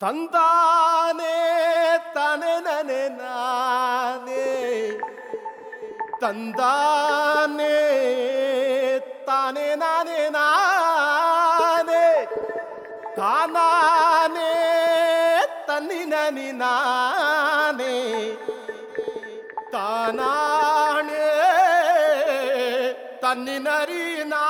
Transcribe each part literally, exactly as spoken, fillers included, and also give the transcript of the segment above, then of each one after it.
ತಂದಾನೆ ತಾನೆ ನನೆ ನಾನೇ ತಂದಾನೆ ತಾನೆ ನಾನೇ ನಾನೇ ತಾನಾನೆ ತನ್ನಿ ನನಿ ನಾನೇ ತಾನಾನೆ ತನ್ನಿ ನರಿ ನಾ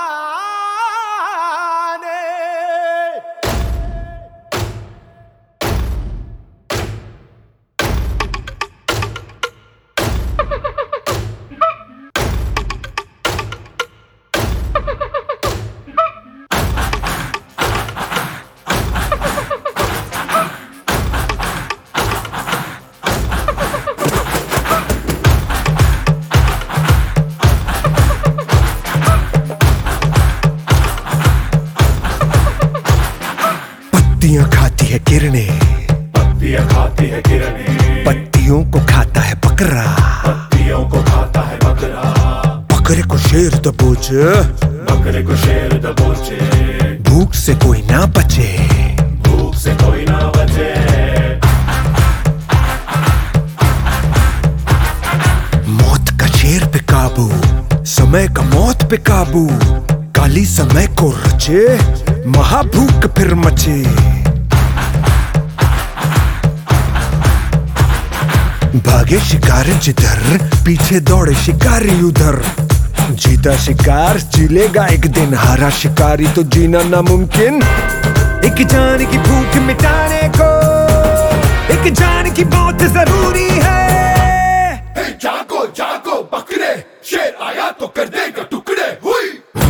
पत्तियां खाती है किरणें, पत्तियां खाती है किरणें, पत्तियों को खाता है बकरा, पत्तियों को खाता है बकरा, बकरे को शेर दबोचे, बकरे को शेर दबोचे, भूख से कोई ना बचे, भूख से कोई ना बचे। मौत का शेर पे काबू, समय का मौत पे काबू, काली समय को रचे, महाभूख फिर मचे। भागे शिकारी जिधर, पीछे दौड़े शिकारी उधर, जीता शिकार जिलेगा एक दिन, हारा शिकारी तो जीना नामुमकिन। एक जान की भूख मिटाने को एक जान की मौत जरूरी है। हे जागो जागो बकरे, शेर आया तो कर देगा टुकड़े। हुई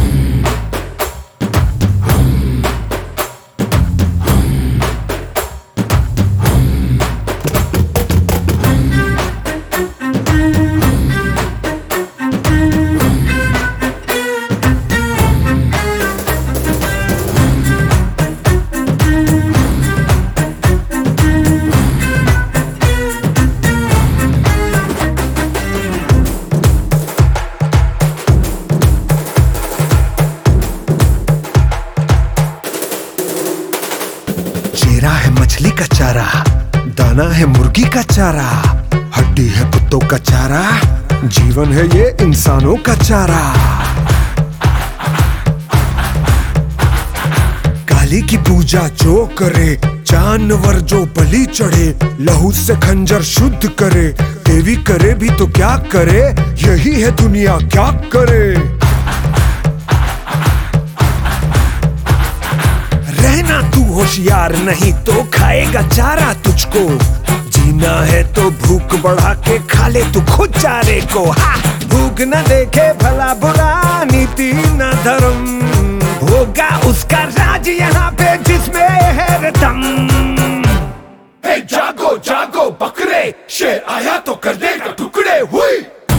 चेहरा है मछली का चारा, दाना है मुर्गी का चारा, हड्डी है कुत्तों का चारा, जीवन है ये इंसानों का चारा। काली की पूजा जो करे, जानवर जो बलि चढ़े, लहू से खंजर शुद्ध करे, देवी करे भी तो क्या करे, यही है दुनिया क्या करे। रहना तू होशियार, नहीं तो खाएगा चारा तुझको, जीना है तो भूख बढ़ा के खा ले तू खुद चारे को। हा! भूख न देखे भला बुरा, नीति न धर्म, होगा उसका राज यहाँ पे जिसमें है दम। हे जागो जागो बकरे, शेर आया तो कर देगा टुकड़े। हुई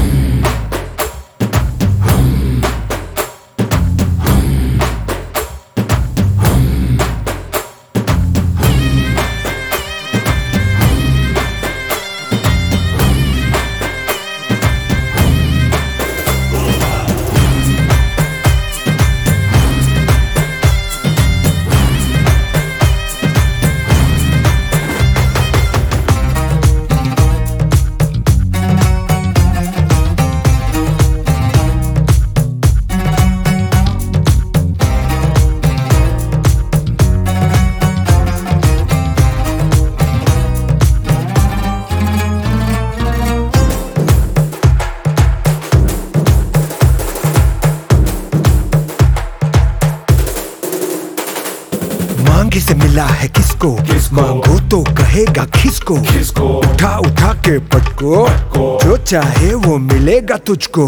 मांगे से मिला है किसको, किसको? मांगो तो कहेगा किसको, किसको? उठा उठा के पटको, पटको। जो चाहे वो मिलेगा तुझको।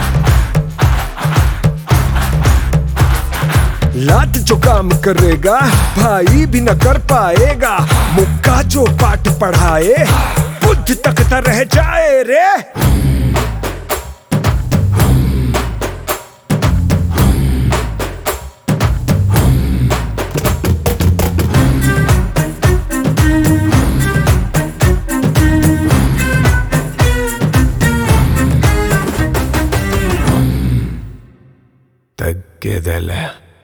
लात जो काम करेगा भाई भी न कर पाएगा, मुक्का जो पाठ पढ़ाए बुद्ध तकता रह जाए रे। تجدله